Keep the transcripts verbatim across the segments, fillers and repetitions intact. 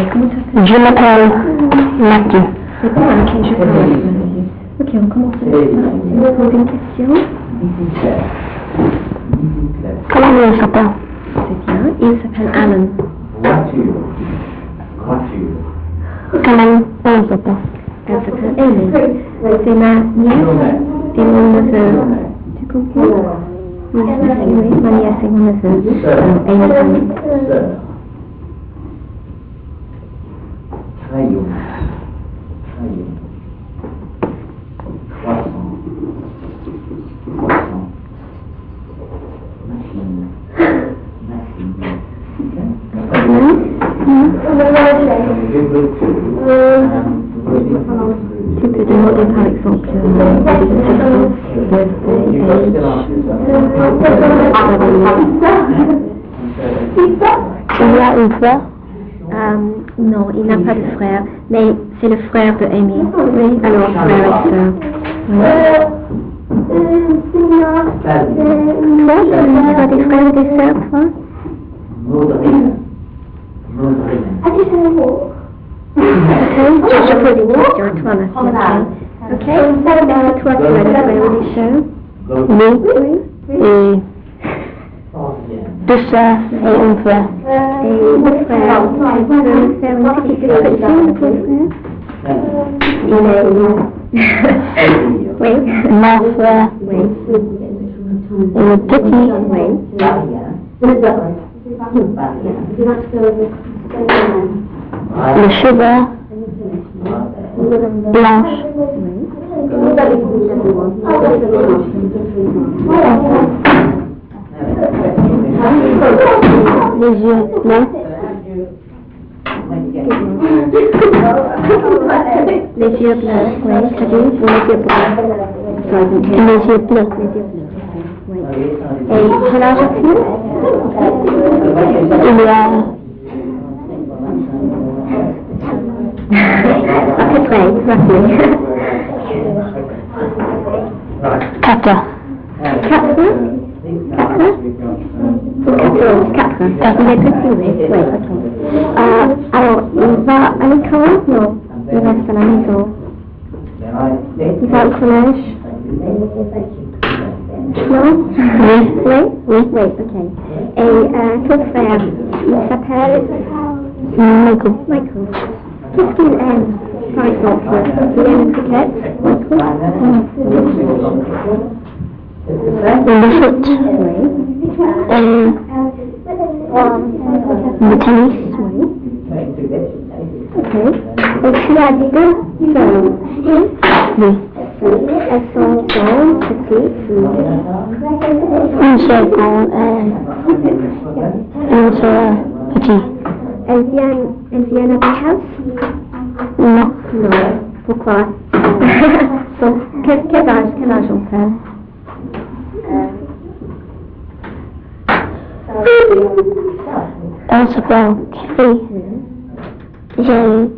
comment t'appelles? Je m'appelle Mathieu. C'est bon, ok, je sais. Ok, on commence avec ça. Je vais poser une question. Comment il s'appelle? C'est bien. Il s'appelle Alan. Voiture. Voiture. Comment il s'appelle? Elle s'appelle Amy. C'est ma nièce et mon neveu. Tu comprends? Oui, oui, ma nièce et mon neveu. Euh, Amy Alan. Sœur. Crayon. Crayon. Croissant. Croissant. Machine. Machine. Tu peux demander par exemple Il y a une sœur? euh, Non, il n'a pas de frère, mais c'est le frère de Amy. Oui, alors frère et sœur. Toi, tu as des frères et des sœurs, toi? Maudrine. Maudrine. Ok, je pose une question à toi maintenant. Ok, ok, toi tu as des frères et des sœurs? Oui. Et deux sœurs et un frère. Et le frère, tu peux me faire une petite description de ton frère? Il est... Oui. Mon frère Oui. est petit. Oui. Les cheveux blanches. Les yeux bleus. Les yeux bleus, oui, t'as dit? Ou les yeux bleus? Les yeux bleus. Les yeux bleus, oui. Et quel âge as-tu? Il y a À peu près, roughly. quatre. Quatre? Quatre? Ou quatorze? Quatre. Il est petit, oui. Oui, ok. Euh, alors, il va à l'école? Non. Il reste à la maison. Il va au collège? Non? Oui. Oui? Oui. Oui, ok. Et euh, ton frère, il s'appelle Michael. Michael. Qu'est-ce qu'il aime, par exemple? Il aime le cricket? Michael? Le foot. Oui. Et le tennis. Oui. Ok. Et tu as deux sœurs? Oui. Elles sont grandes, petites ou... Une sœur grande et une sœur petite. Elles viennent, elles viennent à ta house? Non. Non. Pourquoi? Donc, quel, quel âge, quel âge on fait? Elle s'appelle Kelly. J'ai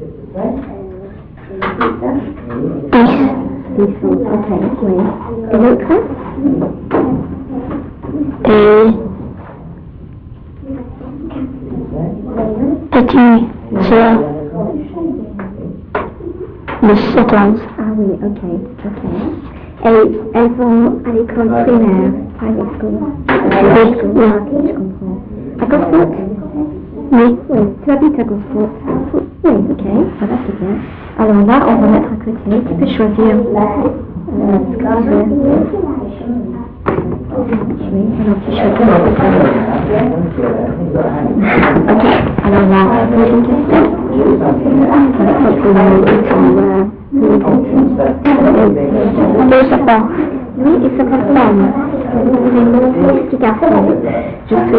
dix. Dix ans, ok, oui. Et l'autre? Et petit sœur de sept ans. Ah oui, ok, ok. Et elles vont à l'école primaire, private school. Oui. Oui, ok, je comprends. À Gosport? Oui. Oui, tu habites à Gosport? Oui, ok, ça va, c'est bien. Alors là, on va mettre à côté. Tu peux choisir euh, ce que tu veux. Oui, alors tu choisis. Ok, alors là, pose une question. Deux s'appelle. Oui, il s'appelle Tom. C'est mon petit garçon. Je suis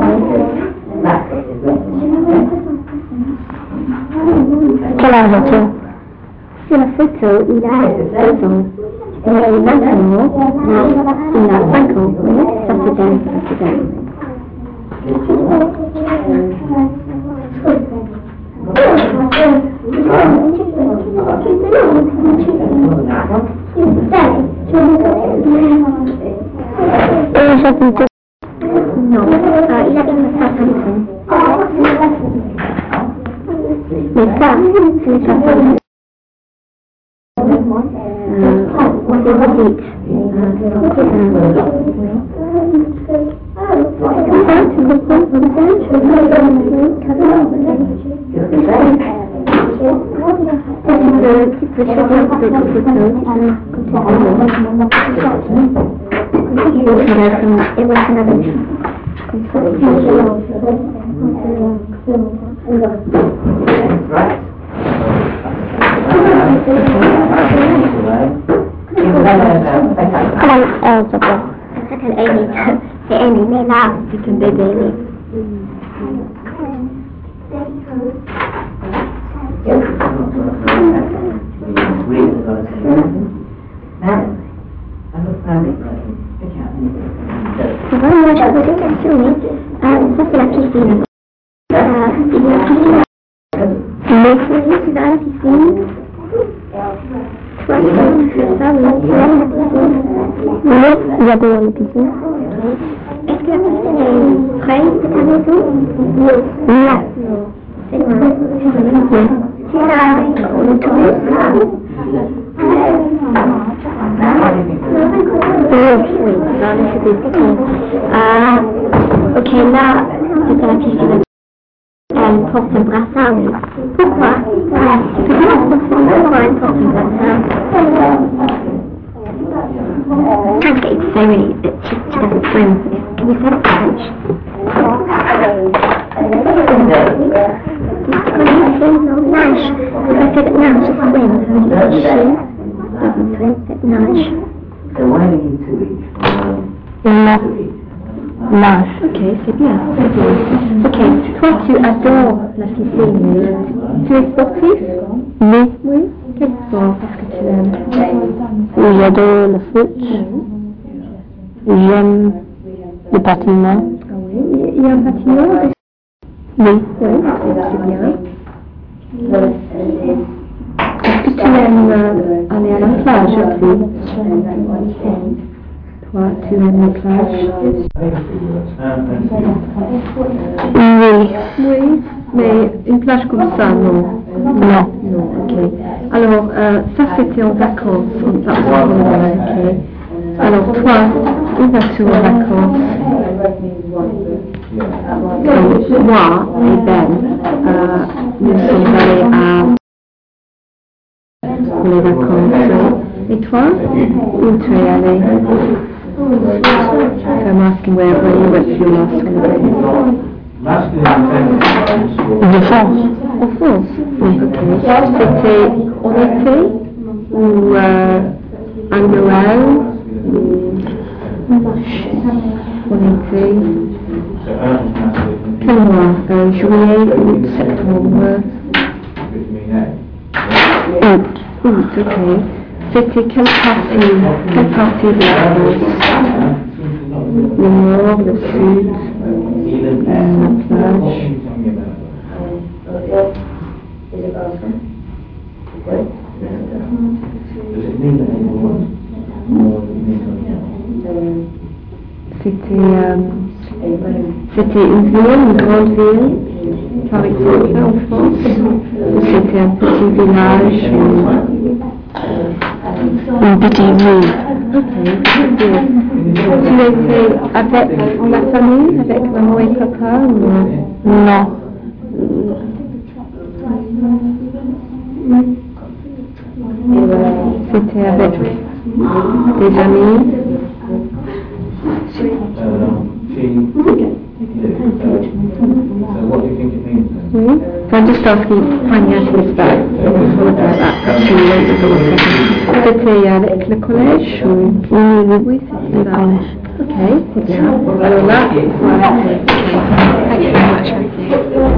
Quel âge as-tu? sur la photo, il a deux ans. Et maintenant, il a cinq ans. Oui, ça c'est bien, ça c'est bien. Et j'habite. Non, euh, il habite à Southampton. Mais ça, ce n'est pas ça. Euh, c'est vite. Tu peux chercher un peu de photos. Et voilà, on avait Comment elle s'appelle? Elle s'appelle Amy. C'est Amy, mais là, c'est un bébé. C'est vrai, moi je pose des questions, oui. Euh, ça c'est la piscine. Euh, il y a la piscine. Mais oui, tu vas à la piscine. Toi, tu fais ça, oui. Tu vas à la piscine. Oui, j'adore la piscine. Est-ce que la piscine est près de ta maison? Non. Non. C'est loin. Oui. Tu as l'autobus? Oui, dans l'autobus. Ah, ok, là, c'est à la piscine. Elle porte un brassard, oui. Pourquoi? Pourquoi elle porte un brassard? Can't get you to say really that she, she doesn't swim. Can you say that in French? Nage. I said that nage is swim. She doesn't swim, c'est nage. So why do you two each? Non. Nage. Ok, c'est bien, c'est bien. Ok, toi tu adores la piscine. Tu es sportif? Oui. Oui. Quel sport est-ce que tu aimes? J'adore le foot. J'aime le patinage. Ah oui, il y a un patinoire? Oui. Oui, c'est bien. Est-ce que tu aimes euh, aller à la plage aussi? Toi, tu aimes la plage? Oui. Oui, mais une plage comme ça, non? Non. Non, ok. Alors, euh, ça c'était en vacances, on part en ok. Alors, toi, où vas-tu en vacances? Donc, moi et Ben, euh, nous sommes allés à pour les vacances. Et toi, où tu es allé? So I'm asking where, where you went for your last holiday. De France. En France? Oui, ok. C'était en été ou euh, à Noël? En été. Quel mois? Euh, juillet, août, septembre? Août. Août, ok. C'était quelle partie? Quelle partie de la France? Le nord, le sud, la plage? C'était euh, c'était une ville, une grande ville, par exemple, en France, ou c'était un petit village? Une petite ville. Ok, très bien. Tu étais avec la famille, avec maman et papa ou... Non. C'était avec des amis? Oui. So I'm just asking, finding out his back. C'était avec le collège ou... Oui, Oui, c'était le ça. collège. Ok, c'est bien. Alors là, voilà. Thank you very much.